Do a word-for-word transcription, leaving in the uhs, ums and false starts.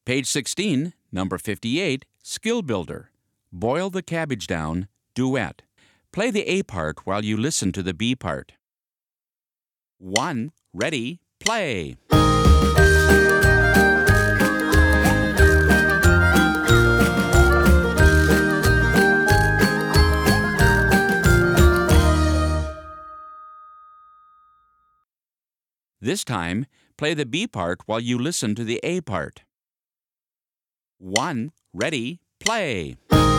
Page sixteen, number fifty-eight, Skill Builder. Boil the cabbage down, duet. Play the A part while you listen to the B part. one. Ready, play. This time, play the B part while you listen to the A part. one. Ready, play.